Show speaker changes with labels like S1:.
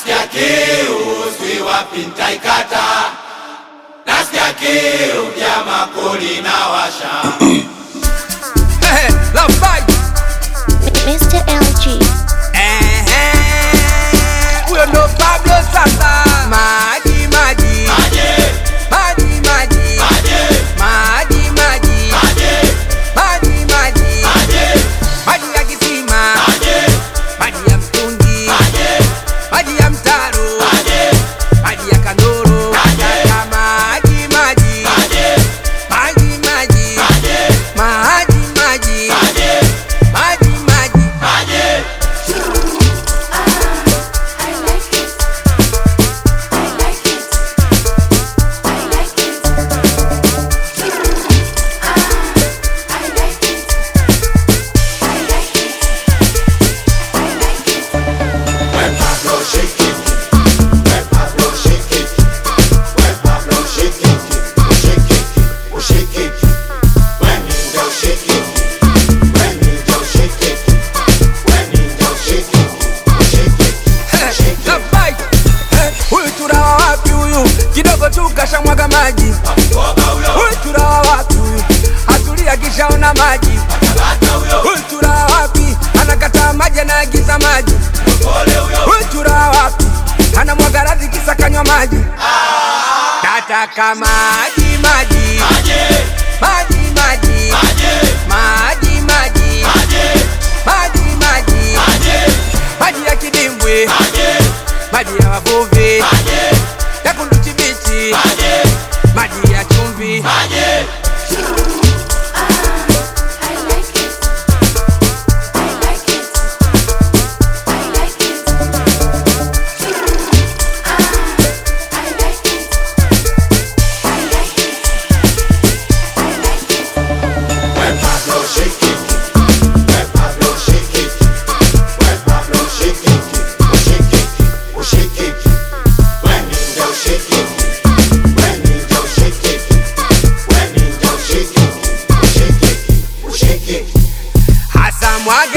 S1: Nasikia kiu swi wapi nitaikata. Nasikia kiu jamaa kuli na washa.
S2: Love fight
S3: Mr. LG.
S2: Huyo ndo Pablo sasa. Maji maji maji maji maji maji maji maji maji ya kisima, maji ya mtungi, maji ya mtaro, maji ya kandoro. Maji maji maji maji maji maji maji maji. Kidogo tu kashamwaga maji. Huyu turawa wapi huyu? Atulia kishaona maji. Huyu turawa wapi? Anakataa maji anaagiza maji. Huyu turawa wapi? Anamwaga radhi kisa kanywa maji. Nataka maji maji maji maji maji maji maji maji maji ya kidimbwi, maji ya wavuvi, ya kunduchi bichi, maji ya chumvi. Hasa mwaga